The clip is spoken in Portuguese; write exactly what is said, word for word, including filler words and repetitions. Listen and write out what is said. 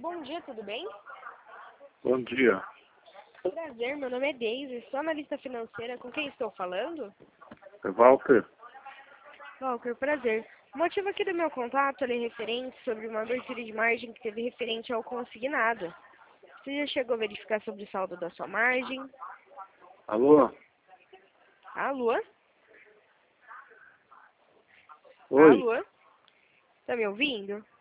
Bom dia, tudo bem? Bom dia. Prazer, meu nome é Deise, sou analista financeira. Com quem estou falando? É Walter? Walter, prazer. O motivo aqui do meu contato é referente sobre uma abertura de margem que teve referente ao consignado. Você já chegou a verificar sobre o saldo da sua margem? Alô? Alô? Oi? Alô? Tá me ouvindo?